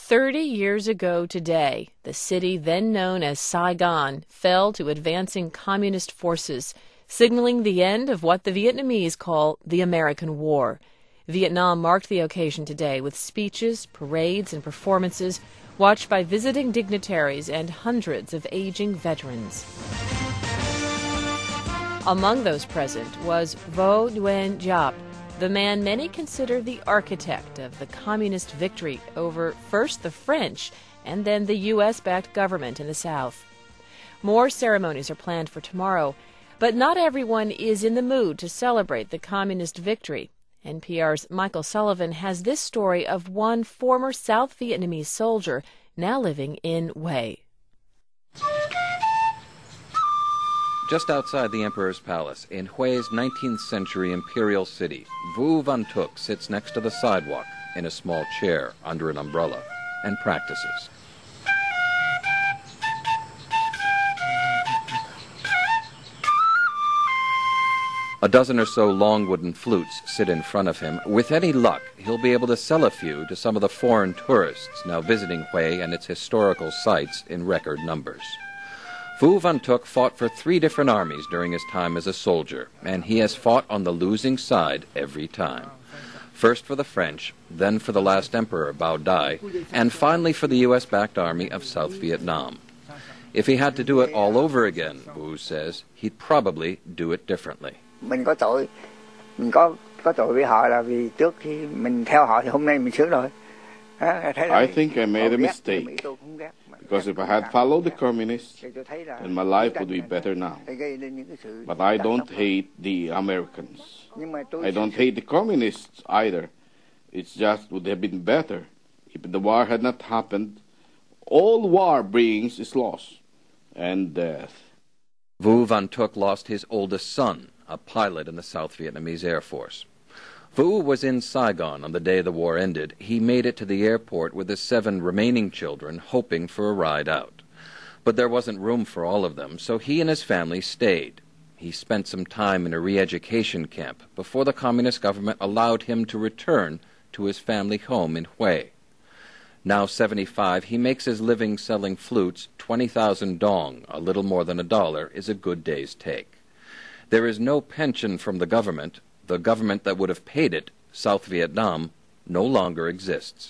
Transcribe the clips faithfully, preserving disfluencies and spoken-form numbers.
Thirty years ago today, the city then known as Saigon fell to advancing communist forces, signaling the end of what the Vietnamese call the American War. Vietnam marked the occasion today with speeches, parades, and performances watched by visiting dignitaries and hundreds of aging veterans. Among those present was Vo Nguyen Giap, the man many consider the architect of the communist victory over first the French and then the U S-backed government in the South. More ceremonies are planned for tomorrow, but not everyone is in the mood to celebrate the communist victory. N P R's Michael Sullivan has this story of one former South Vietnamese soldier now living in Hue. Just outside the Emperor's Palace, in Hue's nineteenth century imperial city, Vo Van Thuc sits next to the sidewalk in a small chair under an umbrella and practices. A dozen or so long wooden flutes sit in front of him. With any luck, he'll be able to sell a few to some of the foreign tourists now visiting Hue and its historical sites in record numbers. Vo Van Thuc fought for three different armies during his time as a soldier, and he has fought on the losing side every time. First for the French, then for the last emperor, Bao Dai, and finally for the U S-backed army of South Vietnam. If he had to do it all over again, Vo says, he'd probably do it differently. Mình có tội, mình có có tội với họ là vì trước khi mình theo họ thì hôm nay mình sướng rồi. I think I made a mistake, because if I had followed the communists, then my life would be better now. But I don't hate the Americans. I don't hate the communists either. It's just would have been better if the war had not happened. All war brings is loss and death. Vo Van Thuc lost his oldest son, a pilot in the South Vietnamese Air Force. Vo was in Saigon on the day the war ended. He made it to the airport with his seven remaining children, hoping for a ride out. But there wasn't room for all of them, so he and his family stayed. He spent some time in a re-education camp before the communist government allowed him to return to his family home in Hue. Now seventy-five, he makes his living selling flutes. twenty thousand dong, a little more than a dollar, is a good day's take. There is no pension from the government. The government that would have paid it, South Vietnam, no longer exists.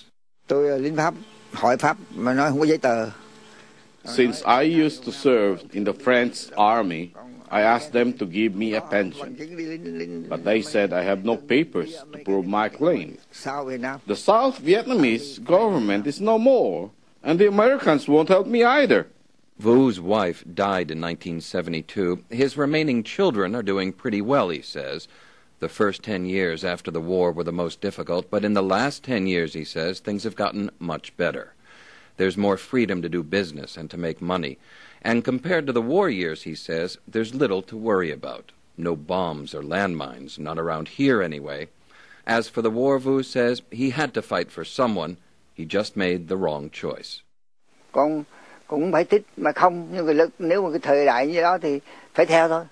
Since I used to serve in the French army, I asked them to give me a pension. But they said I have no papers to prove my claim. The South Vietnamese government is no more, and the Americans won't help me either. Vo's wife died in nineteen seventy-two. His remaining children are doing pretty well, he says. The first ten years after the war were the most difficult, but in the last ten years, he says, things have gotten much better. There's more freedom to do business and to make money. And compared to the war years, he says, there's little to worry about. No bombs or landmines, not around here anyway. As for the war, Vo says, he had to fight for someone. He just made the wrong choice. Con cũng phải thích mà không, nhưng mà nếu mà cái thời đại như đó thì phải theo thôi.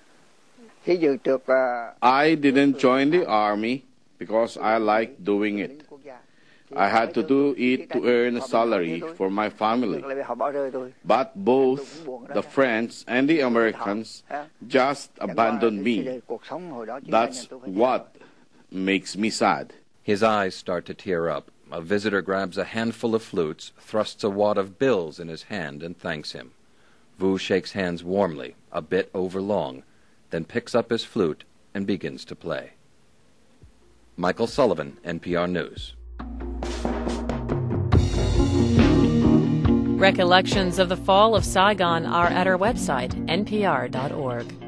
I didn't join the army because I liked doing it. I had to do it to earn a salary for my family. But both the French and the Americans just abandoned me. That's what makes me sad. His eyes start to tear up. A visitor grabs a handful of flutes, thrusts a wad of bills in his hand, and thanks him. Vo shakes hands warmly, a bit overlong, then picks up his flute and begins to play. Michael Sullivan, N P R News. Recollections of the fall of Saigon are at our website, N P R dot org.